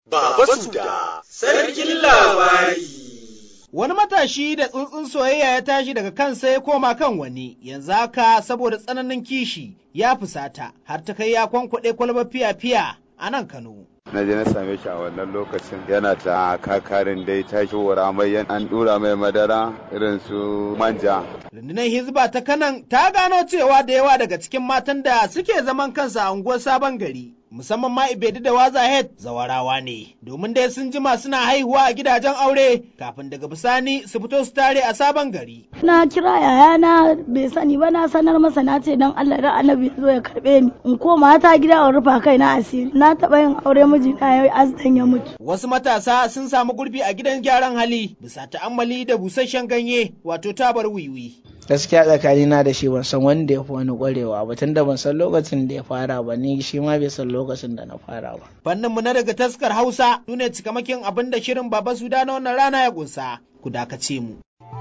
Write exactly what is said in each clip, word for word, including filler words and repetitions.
Baba Suda, sarkin labari. Wani matashi da tsuntsun soyayya ya tashi daga kansa ya koma kan wani, yanzu haka saboda tsananin kishi ya fusata, har ta kai ya kwankwaɗe kwalbar fiya-fiya a nan Kano. na je na same shi a wannan lokacin yana ta kakarin dai ta shawara mai an dura mai madara irin su manja. Rundunar Hizba ta Kanan ta gano cewa da yawa daga cikin matan da suke zaman kansa a unguwar Sabon Gari, musamman ma Ibedi da Wazahet zawarawa ne, domin dai sun jima suna haihuwa a gidajen aure kafin daga bisani su fito su tare a Sabon Gari. Na kira yayana bai sani ba, na sanar masa na ce don Allah da Annabi zo ya karbe ni in koma ta gida in rufa kai na asiri. Na taɓa yin aure miji na yayi azdan ya mutu. Wasu matasa sun samu gurbi a gidan gyaran hali bisa ta'ammali da busasshen ganye wato tabar wiwi. Gaskiya tsakanina da shi ban san wanda ya fi wani ƙwarewa ba, tunda ban san lokacin da ya fara ba, ni shi ma bai san lokacin da na fara ba. Fannin mu na daga taskar Hausa sune cikamakin abin da shirin Baba Suda na wannan rana ya kunsa. Ku dakace mu.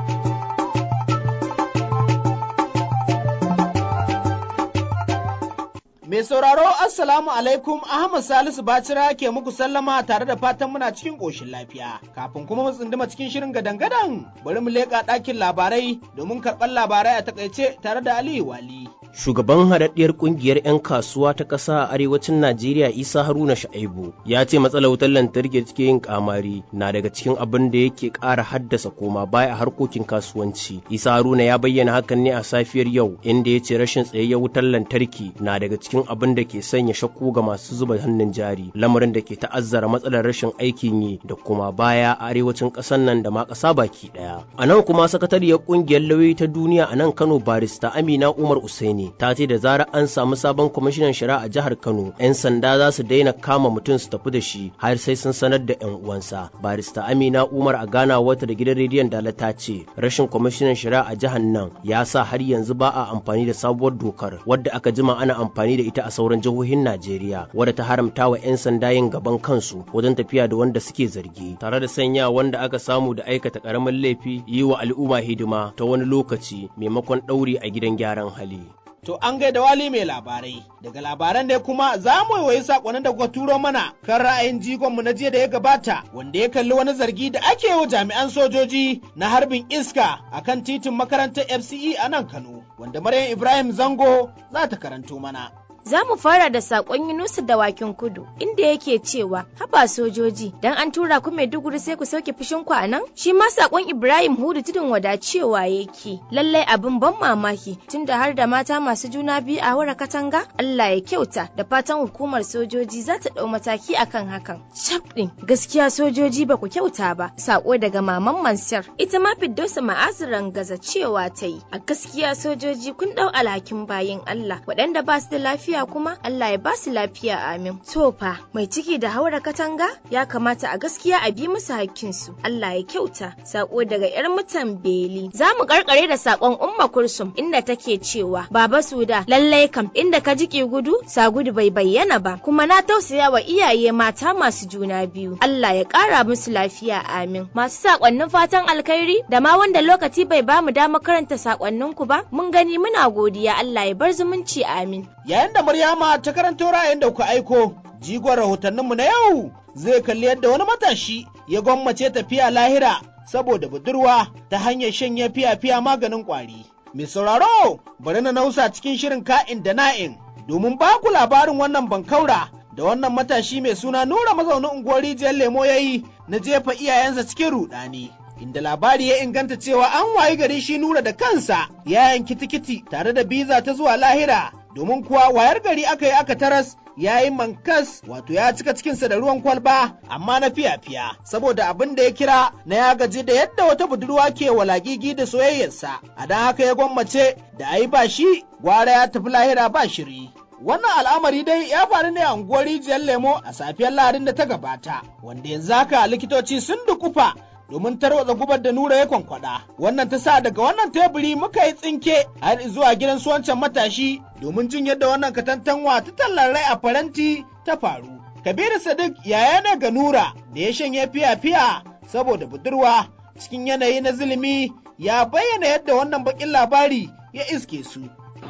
Mai sauraro Assalamu alaikum, Ahmad Salisu Bacira ke muku sallama tare da fatan muna cikin ƙoshin lafiya. Kafin kuma mu tsunduma cikin shirin gadan-gadan, bari mu leƙa ɗakin labarai domin karɓar labarai a takaice tare da Aliyu Wali. Shugaban haɗaɗɗiyar ƙungiyar 'yan kasuwa ta ƙasa a arewacin Najeriya Isa Haruna Sha'ibu ya ce matsalar wutar lantarki da take yin kamari na daga cikin abin da yake ƙara haddasa koma baya a harkokin kasuwanci. Isa Haruna ya bayyana hakan ne a safiyar yau, inda ya ce rashin tsayayyar wutar lantarki na daga cikin abin da ke sanya shakku ga masu zuba hannun jari, lamarin da ke ta'azzara matsalar rashin aikin yi da kuma baya a arewacin ƙasar nan da ma ƙasa baki ɗaya. A nan kuma sakatariyar ƙungiyar lauyoyi ta duniya a nan Kano barista Amina Umar Usaini ta ce da zarar an samu sabon kwamishinan shari'a a jihar Kano, 'yan sanda za su daina kama mutum su tafi da shi har sai sun sanar da 'yan uwansa. Barista Amina Umar a gana wata da gidan rediyon Dala ta ce rashin kwamishinan shari'a a jihar nan ya sa har yanzu ba a amfani da sabuwar dokar wadda aka jima ana amfani da ita a sauran jihohin Najeriya, wadda ta haramta wa 'yan sanda yin gaban kansu wajen tafiya da wanda suke zargi, tare da sanya wanda aka samu da aikata karamin laifi yi wa al'umma hidima ta wani lokaci maimakon ɗauri a gidan gyaran hali. To an gaida Wali mai labarai, daga labaran da kuma za mu yi saƙonin da kuka turo mana kan ra'ayin jigonmu na jiya da ya gabata, wanda ya kalli wani zargi da ake yi wa jami'an sojoji na harbin iska a kan titin makarantar F C E a nan Kano, wanda Maryam Ibrahim Zango za ta karanto mana. Za mu fara da saƙon Yunusu Dawakin Kudu, inda yake cewa, haba sojoji, dan an tura ku Maiduguri sai ku sauke fushinku a nan? Shi ma saƙon Ibrahim Hudu Tudun Wada cewa yake, lallai abin ban mamaki, tunda har da mata masu juna biyu a wura katanga? Allah ya kyauta, da fatan hukumar sojoji za ta ɗau mataki akan hakan. Cap ɗin, gaskiya sojoji ba ku kyauta ba. Saƙo daga Maman Mansur, ita ma Firdausa Ma'aziran Gaza cewa ta yi, a gaskiya sojoji kun ɗau alhakin bayin Allah, waɗanda ba su da lafiya kuma Allah ya basu lafiya amin. Tofa mai ciki da haura katanga ya kamata a gaskiya a bi musu hakkinsu. Allah ya kyauta. Sako daga yar mutan Beli. Za mu karkare da sakon Umma Kursum inda take cewa Baba Suda lallai kam inda ka jiki gudu sa gudu bai bayyana ba, kuma na tausaya wa iyaye mata masu juna biyu. Allah ya kara musu lafiya amin. Masu sakonnin fatan alkhairi da ma wanda lokaci bai bamu dama karanta sakonninku ba, mun gani muna godiya. Allah ya bar zumunci amin. Yayin da Maryama ta karanto ra'ayin da kuka aiko, jigon rahotanninmu na yau zai kalli yadda wani matashi ya gwammace tafiya lahira saboda budurwa ta hanyar shanye fiya-fiya maganin ƙwari. Mai sauraro, bari na nausa cikin shirin ka'in da na'in domin ba ku labarin wannan bankaura da wannan matashi mai suna Nura mazaunin unguwar rijiyar lemo ya yi na jefa iyayensa cikin ruɗani. Inda labari ya inganta cewa an wayi gari shi Nura da kansa ya yanki tikiti tare da biza ta zuwa lahira, domin kuwa wayar gari aka yi aka taras ya yi mankas, wato ya cika cikinsa da ruwan kwalba amma na fiya-fiya, saboda abin da ya kira na ya gaji da yadda wata budurwa ke walagigi da soyayyarsa, a don haka ya gwammace da a yi ba shi gwara ya tafi lahira ba shiri. Wannan al'amari dai ya faru ne a unguwar rijiyar lemo a safiyar Lahadin da ta gabata, wanda yanzu haka likitoci sun dukufa domin tarwatsa gubar da Nura ya kwankwada. Wannan ta sa daga wannan teburi muka yi tsinke har zuwa gidan su wancan matashi domin jin yadda wannan katantanwa ta tallar rai a faranti ta faru. Kabiru Sadiq yaya ne ga Nura da ya shanye fiya-fiya saboda budurwa, cikin yanayi na zulumi ya bayyana yadda wannan bakin labari ya iske su.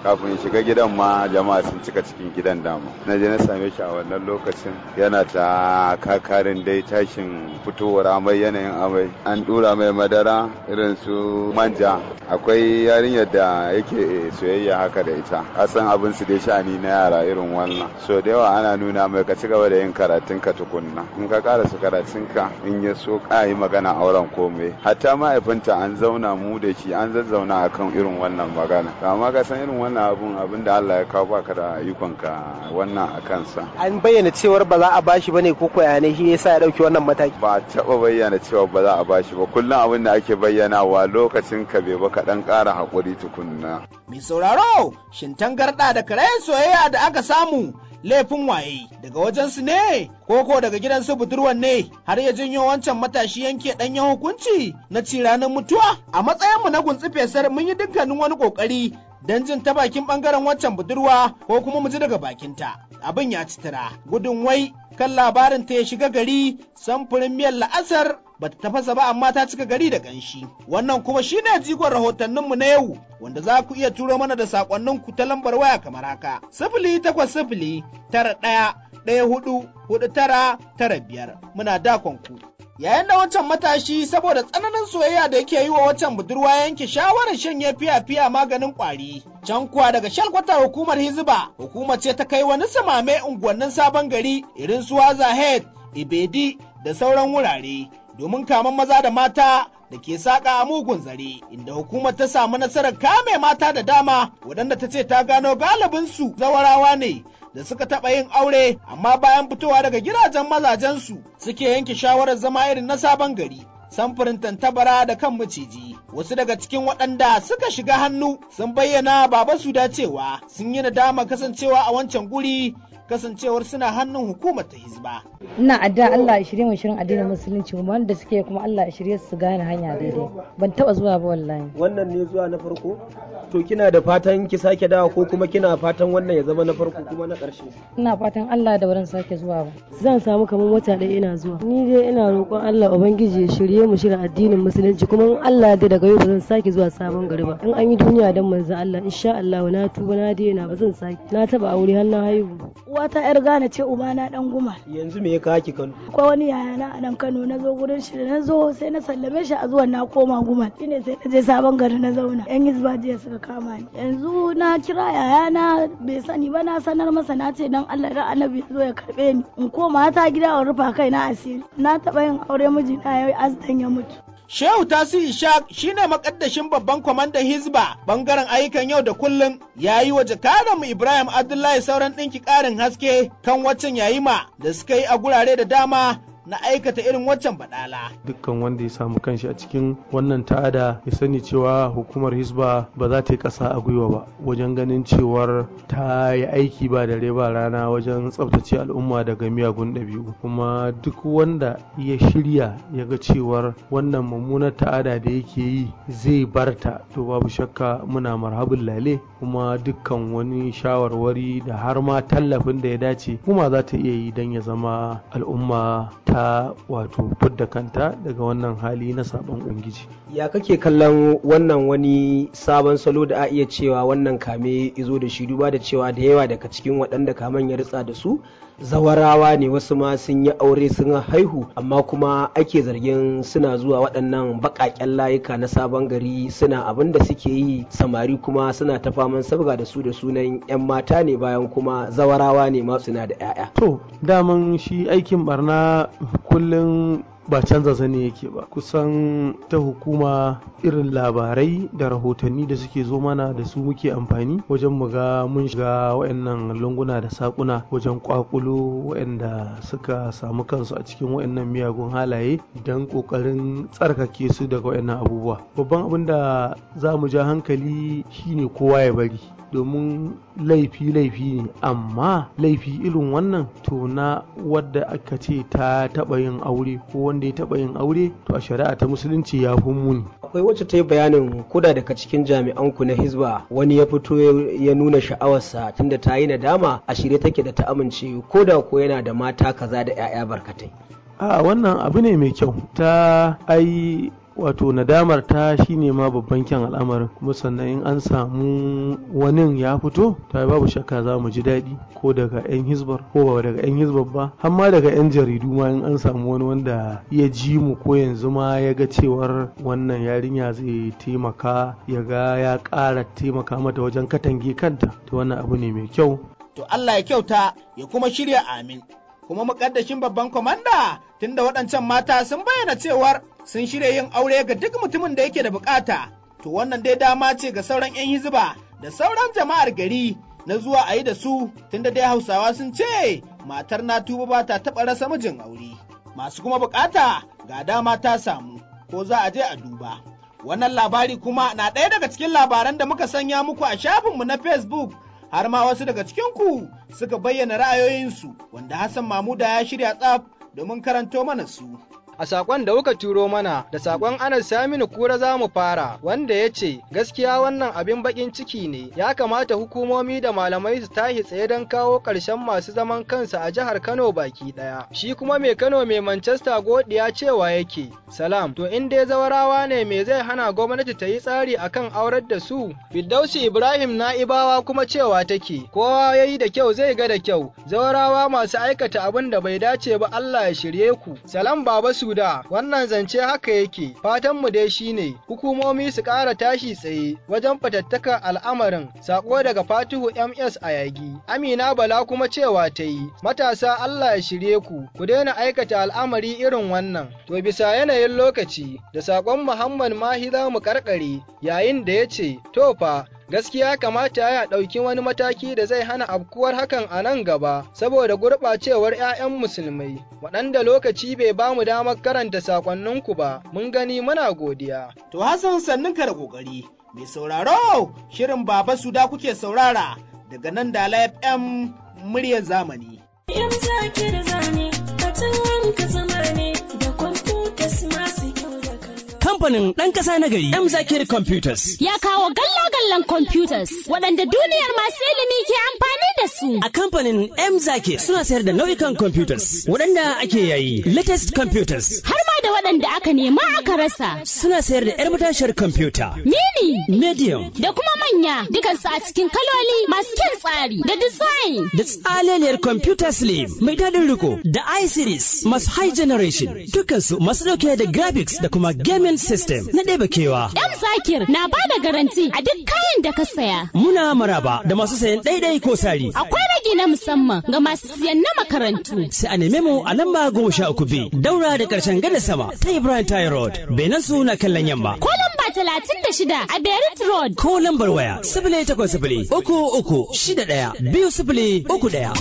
kafin in shiga gidan ma jama'a sun cika cikin gidan dama. Na je na same shi a wannan lokacin yana ta kakarin dai tashin fitowar amai, yanayin amai. An dura mai madara irin su manja. Akwai yarinyar da yake soyayya haka da ita. Kasan abin su dai sha'ani na yara irin wannan. So da yawa ana nuna mai ka ci gaba da yin karatun ka tukunna. In ka karasa karatun ka in ya so ka yi magana auren komai. Hatta mahaifinta an zauna mu da shi an zazzauna akan irin wannan magana. Amma ka san irin wannan abun abin da Allah ya kawo baka da ikon ka wannan a kansa. An bayyana cewar ba za a bashi bane ko koya ne shi yasa ya dauki wannan mataki. Ba taba bayyana cewa ba za a bashi ba. Kullum abin da ake bayyanawa lokacin ka bai ba ka dan ƙara hakuri tukunna. Mai sauraro shin tangarda da karayen soyayya da aka samu laifin waye daga wajensu ne koko daga gidansu budurwan ne har ya janyo wancan matashi yanke ɗanyen hukunci na ci ranar mutuwa? A matsayinmu na guntsi fesar mun yi dukkanin wani kokari don jin ta bakin bangaren waccan budurwa ko kuma mu ji daga bakinta. Abin ya ci tira gudun wai kan labarin ta ya shiga gari samfurin miyar la'asar bata tafasa ba amma ta cika gari da ƙanshi. Wannan kuma shine jigon rahotanninmu na yau wanda za ku iya turo mana da sakonninku ta lambar waya kamar haka. Sifili takwas sifili tara ɗaya ɗaya hudu hudu tara tara biyar. Muna dakon ku. Yayin da wancan matashi saboda tsananin soyayya da yake yi wa wancan budurwa yanke shawarar shanye fiya-fiya maganin ƙwari. Can kuwa daga shalkwatar hukumar Hizba, hukumar ce ta kai wani samame unguwannin sabon gari irin su Wazahed, Ibedi da sauran wurare domin kaman maza da mata da ke saƙa a mugun zare, inda hukumar ta samu nasarar kame mata da dama waɗanda ta ce ta gano galibinsu zawarawa ne da suka taɓa yin aure amma bayan fitowa daga gidajen mazajensu suke yanke shawarar zama irin na sabon gari. Samfurin tantabara da kan maciji. Wasu daga cikin waɗanda suka shiga hannu sun bayyana baba su dacewa sun yi nadama kasancewa a wancan guri kasancewar suna hannun hukumar ta Hizba. Ina addu'a Allah ya shirye mu shirin addinin musulunci kuma wanda suke kuma Allah ya shirye su gane hanya daidai. Ban taba zuwa ba wallahi. Wannan ne zuwa na farko? To kina da fatan ki sake dawo ko kuma kina fatan wannan ya zama na farko kuma na ƙarshe? Ina fatan Allah da baran sake zuwa ba. Zan samu kamar wata ɗaya ina zuwa. Ni dai ina roƙon Allah Ubangiji ya shirye mu shirin addinin musulunci kuma in Allah da daga yau ba zan sake zuwa sabon gari ba. In an yi duniya dan manzo Allah insha Allah na tuba na daina ba zan sake. Na taba aure har na haihu. Uwata yar Ghana ce uba na dan Guma. Yanzu me ya kawo ki Kano? Akwai wani yayana a nan Kano na zo gurin shi da na zo sai na sallame shi a zuwan na koma Guma. Shine sai na je sabon gari na zauna. Yan Hizba jiya suka kama ni. Yanzu na kira yayana bai sani ba na sanar masa na ce dan Allah da Annabi ya zo ya karbe ni. In koma ta gida in rufa kai na asiri. Na taba yin aure miji na yayi azdan ya mutu. Shehu Tasi Ishaq shine makaddashin babban kwamandan Hizba bangaren ayyukan yau da kullum ya yi wa jakadanmu Ibrahim Abdullahi sauran ɗinki ƙarin haske kan waccan yayima da suka yi a gurare da dama na aikata irin waccan badala. Dukkan wanda ya samu kanshi a cikin wannan ta'ada ya sani cewa hukumar Hizba ba za ta yi ƙasa a gwiwa ba wajen ganin cewar ta yi aiki ba dare ba rana wajen tsabtace al'umma daga miyagun ɗabi'u, kuma duk wanda ya shirya ya ga cewar wannan mummunar ta'ada da yake yi zai barta to babu shakka muna marhabin lale, kuma dukkan wani shawarwari da har ma tallafin da ya dace kuma za ta iya yi don ya zama al'umma ta wato fidda kanta daga wannan hali na sabon ubangiji. Ya kake kallon wannan wani sabon salo da a iya cewa wannan kame izo da shi, duba da cewa da yawa daga cikin waɗanda kamen ya ritsa da su zawarawa ne, wasu ma sun yi aure sun haihu amma kuma ake zargin suna zuwa waɗannan baƙaƙen layuka na sabon gari suna abin da suke yi, samari kuma suna ta faman sabga da su da sunan 'yan mata ne bayan kuma zawarawa ne ma suna da 'ya'ya. To daman shi aikin barna kullum ba canza zane yake ba, kusan ta hukuma irin labarai da rahotanni da suke zo mana da su muke amfani wajen mu ga mun shiga wayannan lunguna da sakuna wajen kwakulo wayanda suka samu kansu a cikin wayannan miyagun halaye don kokarin tsarkake su daga wayannan abubuwa. Babban abin da za mu ja hankali shine kowa ya bari, domin laifi laifi ne, amma laifi irin wannan to na wadda aka ce ta taba yin aure ko wanda ya taba yin aure to a shari'a ta musulunci ya fi muni. Akwai wacce ta yi bayanin kuda daga cikin jami'an ku na Hizba wani ya fito ya nuna sha'awarsa tunda ta yi nadama a shirye take da ta amince ko da ko yana da mata kaza da 'ya'ya barkatai. A wannan abu ne mai kyau, ta ai wato nadamar ta shine ma babban kyan al'amarin, kuma sannan in an samu wani ya fito ta babu shakka za mu ji daɗi, ko daga 'yan hizbar ko ba daga 'yan hizbar ba, har ma daga 'yan jaridu ma in an samu wani wanda ya ji mu ko yanzu ma ya ga cewar wannan yarinya zai taimaka, ya ga ya ƙara taimaka mata wajen katange kanta, to wannan abu ne mai kyau. To Allah ya kyauta ya kuma shirya, amin. Kuma muƙaddashin babban kwamanda tunda waɗancan mata sun bayyana cewar sun shirya yin aure ga duk mutumin da yake da bukata, to wannan dai dama ce ga sauran 'yan hizba da sauran jama'ar gari na zuwa a yi da su, tunda dai Hausawa sun ce matar na tuba ba ta taɓa rasa mijin aure. Masu kuma bukata ga dama ta samu, ko za a je a duba. Wannan labari kuma na ɗaya daga cikin labaran da muka sanya muku a shafinmu na Facebook, har ma wasu daga cikinku suka bayyana ra'ayoyinsu, wanda Hassan Mamuda ya shirya tsaf domin karanto mana su. A saƙon da kuka turo mana da saƙon Anas Saminu Kura za mu fara, wanda ya ce gaskiya wannan abin baƙin ciki ne, ya kamata hukumomi da malamai su tashi tsaye don kawo ƙarshen masu zaman kansu a jihar Kano baki ɗaya. Shi kuma mai Kano mai Manchester Godiya cewa yake, salam, to in dai zawarawa ne me zai hana gwamnati ta yi tsari akan aurar da su? Firdausi Ibrahim Na'ibawa kuma cewa take, kowa ya yi da kyau zai ga da kyau, zawarawa masu aikata abin da bai dace ba Allah ya shirye ku. Salam Baba Suda, wannan zance haka yake, fatanmu dai shine hukumomi su ƙara tashi tsaye wajen fatattakar al'amarin. Sako daga Fatihu M S a Yagi. Amina Bala kuma cewa ta yi, matasa Allah ya shirye ku, ku daina aikata al'amari irin wannan. To bisa yanayin lokaci, da sakon Muhammad Mahi za mu karkare, yayin da ya ce, to fa, gaskiya kamata ya ɗauki wani mataki da zai hana afkuwar hakan a nan gaba, saboda gurɓacewar 'ya'yan musulmai, waɗanda lokaci bai ba mu damar karanta sakonninku ba, mun gani muna godiya. To Hassan sannunka da ƙoƙari, mai sauraro shirin Baba Suda kuke saurara daga nan Dala F M muryar zamani. Kamfanin ɗan ƙasa na gari M Zakir Computers ya kawo galla-gallan computers waɗanda duniyar masu ilimi ke amfani da su. A kamfanin M Zakir suna sayar da nau'ikan computers waɗanda ake yayi, latest computers. Har ma da waɗanda aka nema aka rasa. Suna sayar da 'yar matashiyar computer. Mini, medium, da kuma manya, dukansu a cikin kaloli masu kyan tsari da design. Da tsaleliyar computer slim mai daɗin riko, da i-series masu high generation, dukansu masu ɗauke da graphics da kuma gaming system na ɗeba kewa. M Zakir na ba da garanti a duk kayan da ka saya. Muna maraba da masu sayan ɗaiɗai ko sari. Akwai ragi na musamman ga masu siyan na makarantu. Sai a neme mu a lamba goma sha uku B, daura da ƙarshen gada sama ta Ibrahim Tayi Road, Benin su na kallon yamma. Ko lamba talatin da shida a Beirut Road. Ko lambar waya sifili takwas sifili uku uku shida ɗaya biyu sifili uku ɗaya.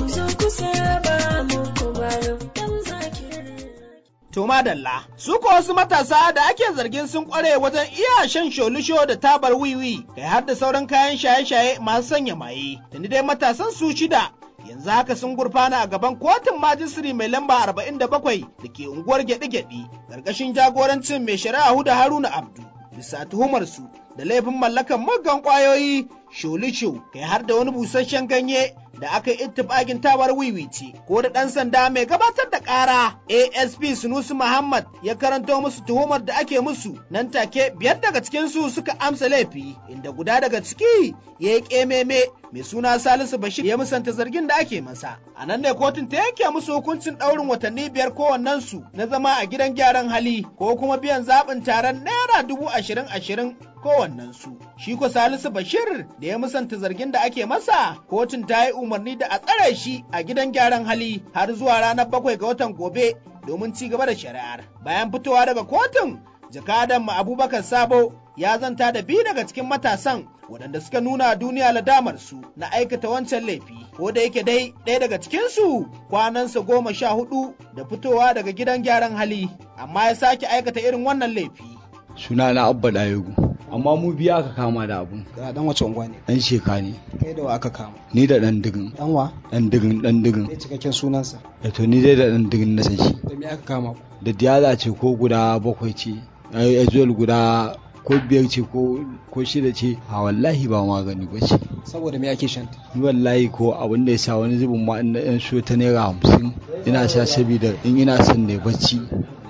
To madalla, su ko wasu matasa da ake zargin sun kware wajen iya shan sholisho da tabar wiwi, kai har da sauran kayan shaye-shaye masu sanya maye. Tuni dai matasan su shida yanzu haka sun gurfana a gaban kotun majisiri mai lamba arba'in da bakwai da ke unguwar gyaɗi-gyaɗi, ƙarƙashin jagorancin mai shari'a Huda Haruna Abdu, bisa tuhumar su da laifin mallakan muggan ƙwayoyi, sholisho, kai har da wani busasshen ganye da aka yi ittifaƙin tabar wiwi ce, ko da ɗan sanda mai gabatar da ƙara A S P Sunusi Muhammad ya karanto musu tuhumar da ake musu, nan take biyar daga cikinsu suka amsa laifi, inda guda daga ciki ya yi ƙememe mai suna Salisu Bashir ya musanta zargin da ake masa. A nan ne kotun ta yanke musu hukuncin ɗaurin watanni biyar kowannensu na zama a gidan gyaran hali ko kuma biyan zaɓin taron naira dubu ashirin ashirin kowannensu. Shi ko Salisu Bashir da ya musanta zargin da ake masa, kotun ta yi umarni da a tsare shi a gidan gyaran hali har zuwa ranar bakwai ga watan gobe domin ci gaba da shari'ar. Bayan fitowa daga kotun, jakadan mu Abubakar Sabo ya zanta da biyu daga cikin matasan waɗanda suka nuna duniya ladamar su na aikata wancan laifi, ko da yake dai ɗaya daga cikinsu kwanansa goma sha hudu da fitowa daga gidan gyaran hali, amma ya sake aikata irin wannan laifi. Suna na Abba Dayego, amma mu biya aka kama da abun. Ga dan wace unguwa ne? Dan sheka ne. Kai da wa aka kama? Ni da dan digin. Dan wa? Dan digin, dan digin. Sai cikakken sunansa. Da to ni dai da dan digin na san shi. Da me aka kama ku? Da diyaza ce ko guda bakwai ce. Ai azuwal guda ko biyar ce ko ko shida ce. A wallahi ba magani ba ce. Saboda me ake shanta? Ni wallahi ko abin da ya sa wani zubin ma in so ta naira hamsin ina sha saboda in ina son ne bacci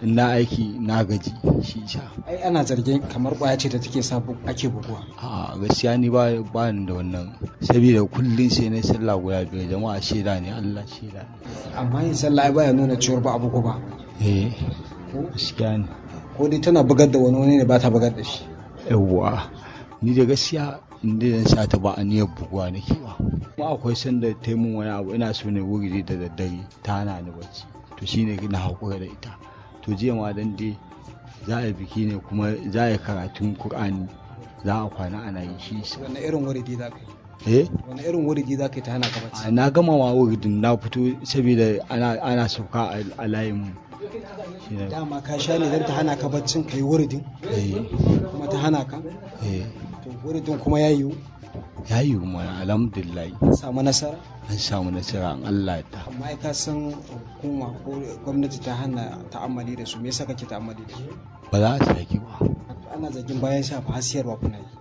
in na aiki na gaji shi sha. ai ana zargin kamar kwaya ce da take sa ake buguwa. A gaskiya ni ba ba ni da wannan saboda kullun sai na sallah guda biyar jama'a shaida ne Allah shaida ne. amma yin sallah ai baya nuna cewa ba abu ba. eh gaskiya ne. ko dai tana bugar da wani wani ne ba ta bugar da shi. yawwa ni da gaskiya inda zan sa ta ba a niyyar buguwa nake ba. kuma akwai sanda ta yi min wani abu ina so ne wuri da daddare ta hana ni bacci to shine na haƙura da ita. to jiya ma dan dai za a yi biki ne kuma za a yi karatun Kur'ani za a kwana ana yi shi. wani irin wuridi za ka yi? eh wani irin wuridi za ka yi ta hana ka bacci? na gama ma wuridin na fito saboda ana ana sauka a layin mu. dama ka sha ne don ta hana ka baccin ka yi wuridin? eh kuma ta hana ka? eh to wuridin kuma ya yiwu? ya yiwu mana alhamdulillah. an samu nasara? an samu nasara an Allah ta. amma ai ka san hukuma ko gwamnati ta hana ta'ammali da su me yasa kake ta'ammali da su? ba za a saki ba. ana zargin bayan shafa hasiyarwa kuna yi.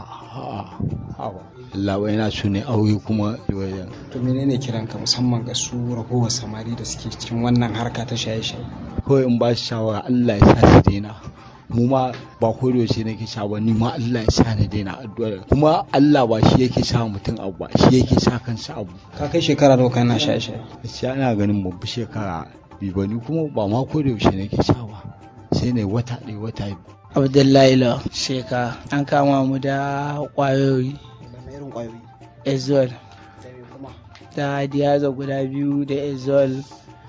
Allah wai yana so ne aure kuma wajen. to menene kiranka musamman ga su ragowar samari da suke cikin wannan harka ta shaye-shaye? kawai in ba su shawara Allah ya sa su daina. mu ma ba ko da yaushe nake sha ba ni ma Allah ya sa na daina addu'a kuma Allah ba shi yake sa mutum abu ba shi yake sa kansa abu. ka kai shekara nawa kana shaye-shaye? gaskiya ina ganin babbu shekara biyu ba ni kuma ba ma ko da yaushe nake sha ba sai ne wata ɗaya wata biyu. Abdullahi Law Sheka an kama mu da kwayoyi. irin kwayoyi? Ezol da diyaza guda biyu da Ezol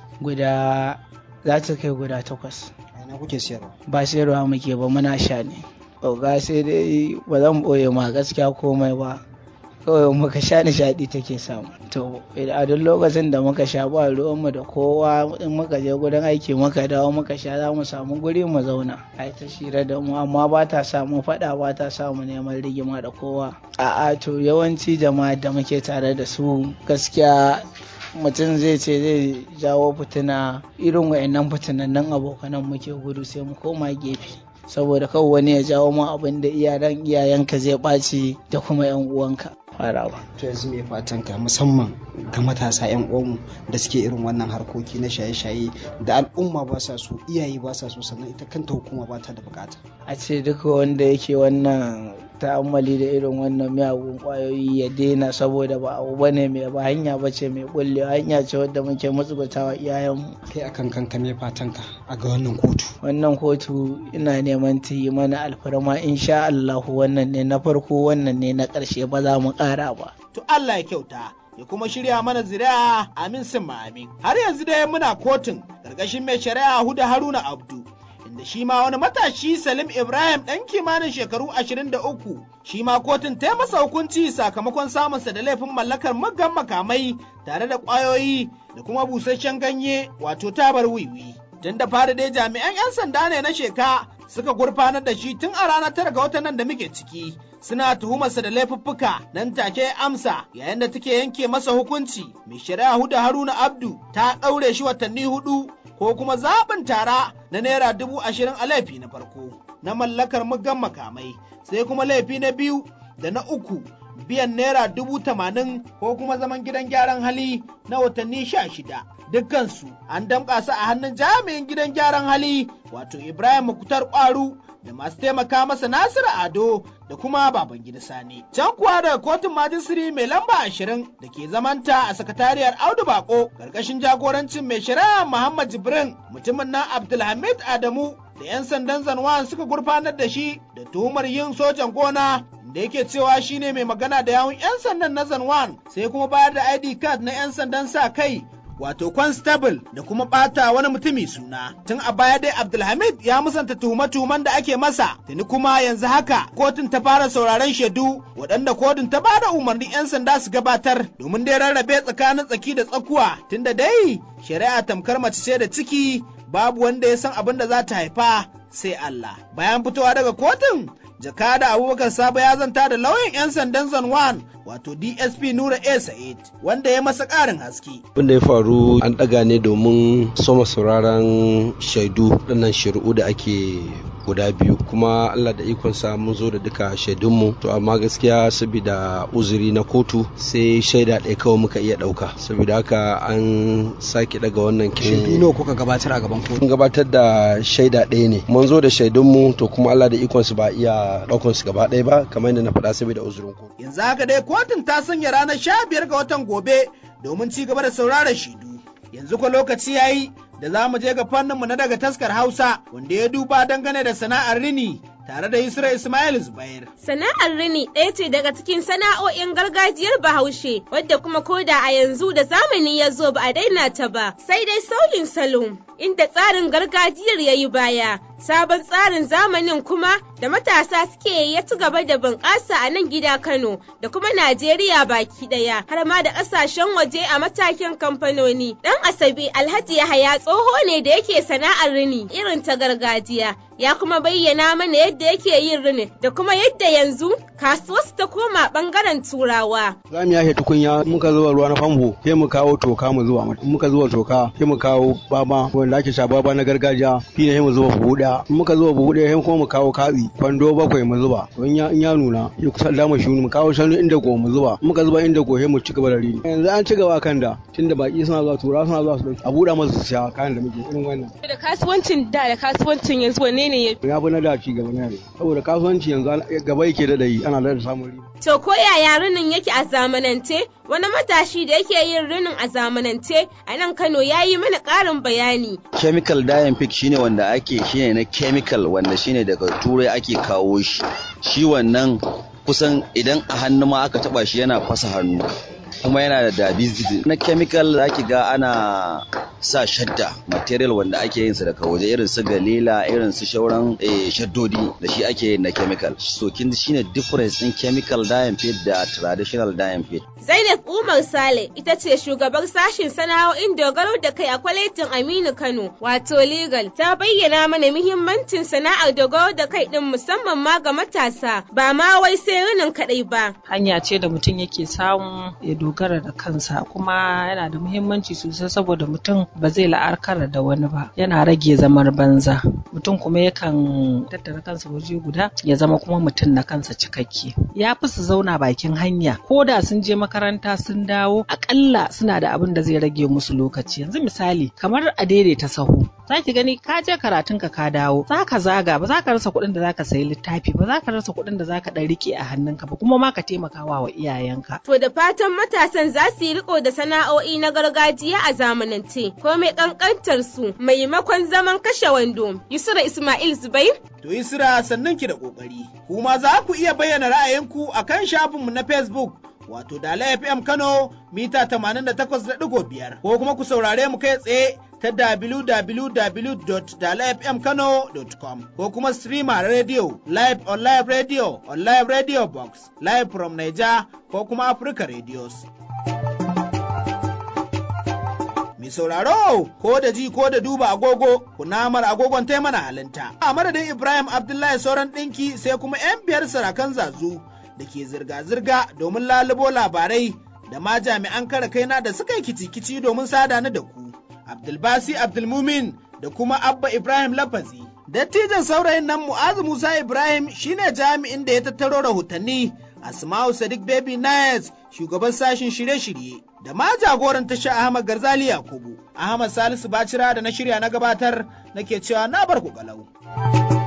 guda za ta kai guda takwas. ina kuke siyarwa? ba siyarwa muke ba muna sha ne. Oga sai dai ba zan boye ma gaskiya komai ba kawai muka sha nishaɗi take samu. to a duk lokacin da muka sha ba ruwanmu da kowa in muka je gurin aiki muka dawo muka sha za mu samu guri mu zauna a ta shira da mu amma ba ta samu faɗa ba ta samu neman rigima da kowa. a'a to yawanci jama'a da muke tare da su gaskiya mutum zai ce zai jawo fitina irin wayannan fitinannan abokanan muke gudu sai mu koma gefe saboda kawai wani ya jawo mu abin da iyayen iyayenka zai ɓaci da kuma yan uwanka. farawa. To yanzu me fatan ka musamman ga matasa yan uwanmu da suke irin wannan harkoki na shaye-shaye da al'umma ba sa so iyaye ba sa so sannan ita kanta hukuma ba ta da bukata. A ce duka wanda yake wannan ta'ammali da irin wannan miyagun kwayoyi ya daina saboda ba abu bane mai ba hanya bace mai bullewa hanya ce wadda muke mutsugutawa iyayenmu. Kai akan kanka me fatan ka a ga wannan kotu? Wannan kotu ina neman ta yi mana alfarma insha Allah wannan ne na farko wannan ne na ƙarshe ba za mu ƙara ba. To Allah ya kyauta ya kuma shirya mana zuri'a amin sun amin. Har yanzu dai muna kotun ƙarƙashin mai shari'a Huda Haruna Abdu inda shi ma wani matashi Salim Ibrahim ɗan kimanin shekaru ashirin da uku shi ma kotun ta masa hukunci sakamakon samunsa da laifin mallakar muggan makamai tare da ƙwayoyi da kuma busasshen ganye wato tabar wiwi. Tun da fari dai jami'an 'yan sanda ne na sheka suka gurfanar da shi tun a ranar tara ga watan nan da muke ciki suna tuhumarsa da laifuffuka nan take amsa yayin da take yanke masa hukunci mai shari'a Huda Haruna Abdu ta ɗaure shi watanni hudu ko kuma zaɓin tara na naira dubu ashirin a laifi na farko na mallakar muggan makamai sai kuma laifi na biyu da na uku biyan naira dubu tamanin ko kuma zaman gidan gyaran hali na watanni sha shida. Dukkansu an damƙa su a hannun jami'in gidan gyaran hali wato Ibrahim Mukutar Ƙwaru da masu taimaka masa Nasiru Ado da kuma Babangida Sani. Can kuwa daga kotun majisiri mai lamba ashirin da ke zamanta a sakatariyar Audu Bako ƙarƙashin jagorancin mai shari'a Muhammad Jibrin mutumin nan Abdulhamid Adamu da 'yan sandan Zanwan suka gurfanar da shi da tuhumar yin sojan gona da yake cewa shine mai magana da yawun 'yan sandan na Zanwan sai kuma bayar da I D card na 'yan sandan sa kai wato constable da kuma ɓata wani mutumi suna. Tun a baya dai Abdulhamid ya musanta tuhume-tuhumen da ake masa, tuni kuma yanzu haka kotun ta fara sauraron shaidu waɗanda kotun ta bada umarnin 'yan sanda su gabatar domin dai rarrabe tsakanin tsaki da tsakuwa tunda dai shari'a tamkar mace ce da ciki babu wanda ya san abin da za ta haifa sai Allah. Bayan fitowa daga kotun, jakada Abubakar Sabo ya zanta da lauyan 'yan sandan Zanwan wato D S P Nura A. Sa'id wanda ya masa ƙarin haske. Wanda ya faru an ɗaga ne domin soma sauraron shaidu ɗannan shari'u da ake guda biyu, kuma Allah da ikonsa mun zo da duka shaidunmu, to amma gaskiya saboda uzuri na kotu sai shaida ɗaya kawai muka iya ɗauka, saboda haka an sake daga wannan shaidu nawa kuka gabatar a gaban kotu? Mun gabatar da shaida ɗaya ne, mun zo da shaidunmu, to kuma Allah da ikonsu ba iya ɗaukan su gaba ɗaya ba kamar yadda na faɗa saboda uzurin kotu. Yanzu haka dai kotun ta sanya ranar sha biyar ga watan gobe domin ci gaba da sauraron shaidu. Yanzu ko lokaci yayi da za mu je ga fanninmu na daga taskar Hausa wanda ya duba dangane da sana'ar rini tare da Yusra Ismail Zubair. Sana'ar rini ɗaya ce daga cikin sana'o'in gargajiyar Bahaushe wadda kuma koda a yanzu da zamani ya zo ba a daina ta ba, sai dai sauyin salo inda tsarin gargajiyar ya yi baya. Sabon tsarin zamanin kuma da matasa suke ya ci gaba da bunƙasa a nan gida Kano da kuma Najeriya baki ɗaya har ma da ƙasashen waje a matakin kamfanoni. Ɗan Asabe Alhaji Yahaya tsoho ne da yake sana'ar rini irin ta gargajiya. Ya kuma bayyana mana yadda yake yin rini da kuma yadda yanzu kasuwarsu ta koma ɓangaren Turawa. Za mu yashe tukunya muka zuba ruwa na famfo sai mu kawo toka mu zuba mata. Muka zuba toka sai mu kawo baba wanda ake sha baba na gargajiya shi ne sai mu zuba buhu ɗaya. Muka zuba buhu ɗaya sai kuma mu kawo katsi kwando bakwai mu zuba. To in ya nuna ya kusa da mu shuni mu kawo shanu inda ko mu zuba. Muka zuba inda ko sai mu ci gaba da rini. Yanzu an ci gaba kan da tunda baki suna zuwa Turawa suna zuwa su dauki a buɗa masu su sha kayan da muke irin wannan. Da kasuwancin da da kasuwancin yanzu wanne ne ya ya fi na da ci gaba na yanzu saboda kasuwanci yanzu gaba yake da yi ana da samun riba. To ko yaya rinin yake a zamanance? Wani matashi da yake yin rinin a zamanance a nan Kano ya yi mana ƙarin bayani. Chemical dyeing pick shine wanda ake shine na chemical wanda shine daga turai ake kawo shi. Shi wannan kusan idan a hannu ma aka taba shi yana fasa hannu. Kuma yana da dabi na chemical da ake ga ana sa shadda material wanda ake yin sa daga waje irin su galila irin su shauran shaddodi da shi ake yin na chemical. So kin shine difference din chemical dyeing feed da traditional dyeing feed. Zainab Umar Sale ita ce shugabar sashin sana'o'in dogaro da kai a kwalejin Aminu Kano wato legal, ta bayyana mana muhimmancin sana'ar dogaro da kai din musamman ma ga matasa ba ma wai sai rinin kadai ba. Hanya ce da mutum yake samu ya dogara da kansa kuma yana da muhimmanci sosai saboda mutum ba zai la'arkar da wani ba, yana rage zamar banza, mutum kuma yakan tattara kansa waje guda ya zama kuma mutum na kansa cikakke. Ya fi su zauna bakin hanya ko da sun je makaranta sun dawo akalla suna da abin da zai rage musu lokaci. Yanzu misali kamar a daidaita sahu, za ki gani ka je karatun ka ka dawo, za ka zaga ba za ka rasa kuɗin da za ka sayi littafi ba, za ka rasa kuɗin da za ka ɗan riƙe a hannunka ba, kuma ma ka taimakawa wa iyayenka. To da fatan matasan za su yi riko da sana'o'i na gargajiya a zamanance ko mai kankantar su maimakon zaman kashe wando. Yusra Ismail Zubair. To Yusra sannan ki da kokari. Kuma za ku iya bayyana ra'ayinku akan shafinmu na Facebook wato Dala F M Kano mita tamanin da takwas da ɗigo biyar ko kuma ku saurare mu kai tsaye ta w w w dot dala f m kano dot com ko kuma streamer radio live on live radio on live radio box live from Niger ko kuma Africa Radios. Mai sauraro ko da ji ko da duba agogo kunamar agogon tai mana halinta. A madadin Ibrahim Abdullahi sauran ɗinki sai kuma 'yan biyar sarakan zazu da ke zirga-zirga domin lalubo labarai da ma jami'an kare kaina da suka yi kici-kici domin sada ni da ku. Abdulbasi Abdulmumin da kuma Abba Ibrahim Lafazi. Dattijan saurayin nan Mu'azu Musa Ibrahim shine jami'in da ya tattaro rahotanni. Asma'u Sadiq Baby Nayas shugaban sashin shirye-shirye da ma jagoran tasha Ahmad Garzali Yakubu. Ahmad Salisu Bacira da na shirya na gabatar nake cewa na bar ku galau.